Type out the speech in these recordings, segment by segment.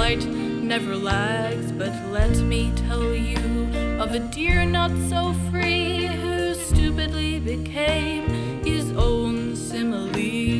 daylight never lags, but let me tell you of a deer not so free who stupidly became his own simile.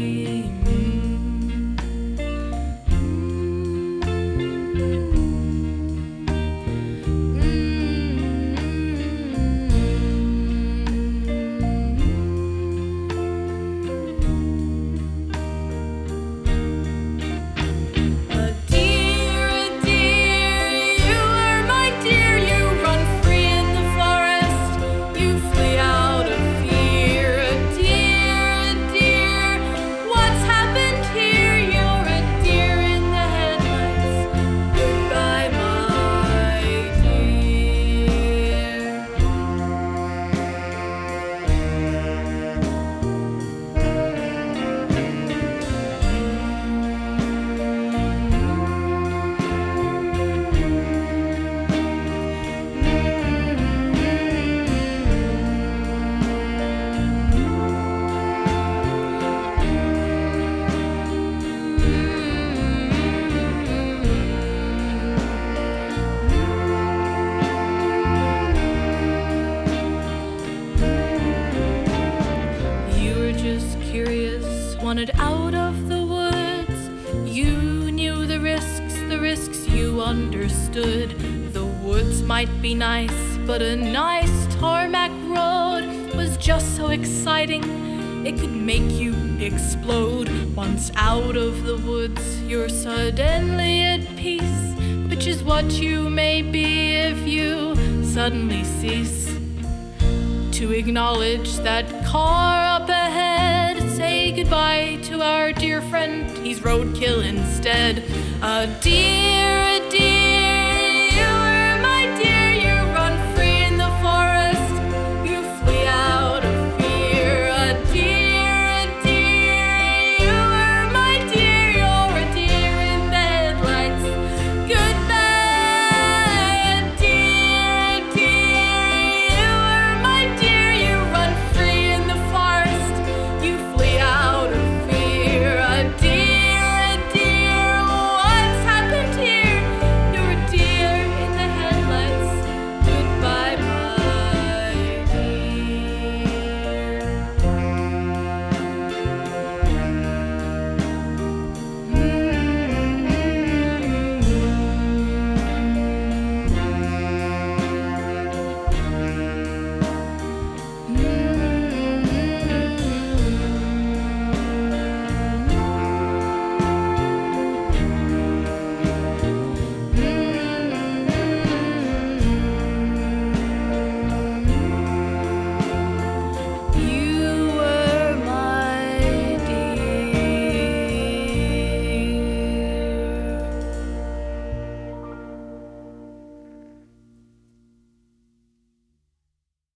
Wanted out of the woods. You knew the risks you understood. The woods might be nice, but a nice tarmac road was just so exciting, it could make you explode. Once out of the woods, you're suddenly at peace, which is what you may be if you suddenly cease to acknowledge that car up ahead. Say goodbye to our dear friend, he's roadkill instead. A deer